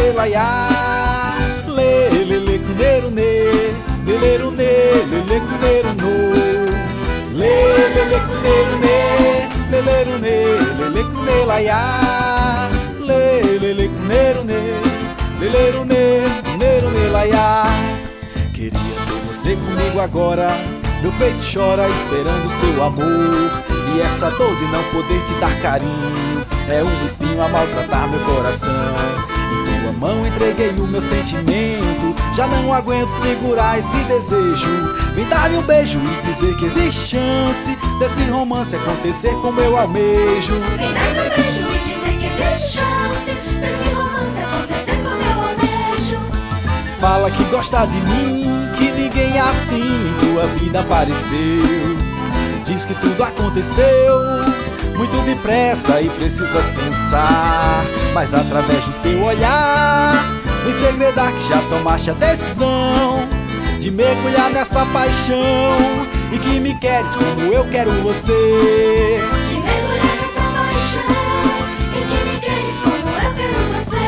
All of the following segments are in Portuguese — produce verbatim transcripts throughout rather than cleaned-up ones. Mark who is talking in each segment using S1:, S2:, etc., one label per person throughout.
S1: ne laiá, lê, lê, lê, cuneiro, ne, lê, lê, ru, ne, lê, lê, cuneiro, no, lê, lê, lê, cuneiro, ne, lê, lê, ru, ne, lê, lê, cune, laiá, lê, lê, lê, cuneiro, ne, lê, lê, ru, ne, cuneiro, ne, laiá. Queria ter você comigo agora, meu peito chora esperando seu amor. E essa dor de não poder te dar carinho é um espinho a maltratar meu coração. Em tua mão entreguei o meu sentimento, já não aguento segurar esse desejo. Vem dar-me um beijo e dizer que existe chance desse romance acontecer como eu almejo.
S2: Vem dar-me um beijo e dizer que existe chance desse romance acontecer como eu almejo.
S1: Fala que gosta de mim, que ninguém assim em tua vida apareceu. Diz que tudo aconteceu muito depressa e precisas pensar, mas através do teu olhar vem segredar que já tomaste a decisão de mergulhar nessa paixão e que me queres como eu quero você.
S2: De mergulhar nessa paixão e que me queres como eu quero você.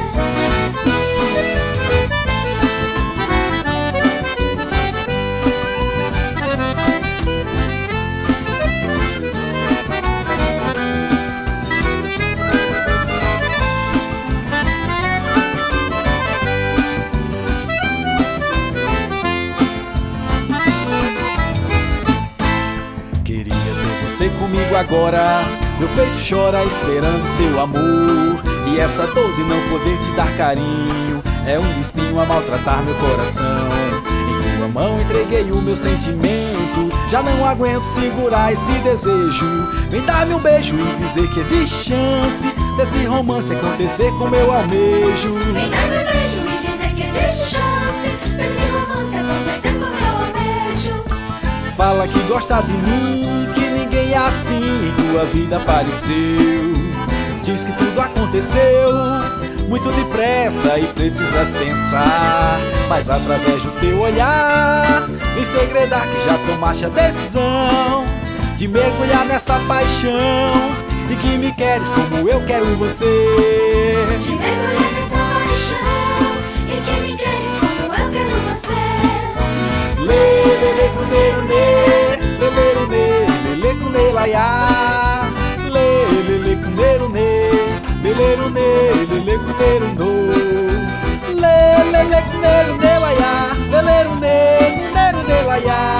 S1: Você comigo agora, meu peito chora esperando seu amor. E essa dor de não poder te dar carinho é um espinho a maltratar meu coração. Em tua mão entreguei o meu sentimento, já não aguento segurar esse desejo. Vem dar-me um beijo e dizer que existe chance desse romance acontecer como eu almejo.
S2: Vem dar-me um beijo e dizer que existe chance desse romance acontecer como eu almejo.
S1: Fala que gosta de mim, que ninguém assim em tua vida apareceu. Diz que tudo aconteceu muito depressa e precisas pensar, mas através do teu olhar vem segredar que já tomaste a decisão de mergulhar nessa paixão e que me queres como eu quero você.
S2: De mergulhar nessa paixão e que me queres como eu quero você.
S1: Lê, lê, lê, cuneiro, lê, lê, lê, ru, ne, lê, lê, cune, laiá, lê, lê, lê, cuneiro, ne, lê, lê, ru, ne, lê, lê, cuneiro, no, lê, lê, lê, cuneiro, ne, laiá, lê, lê, ru, ne, cuneiro, ne, laiá.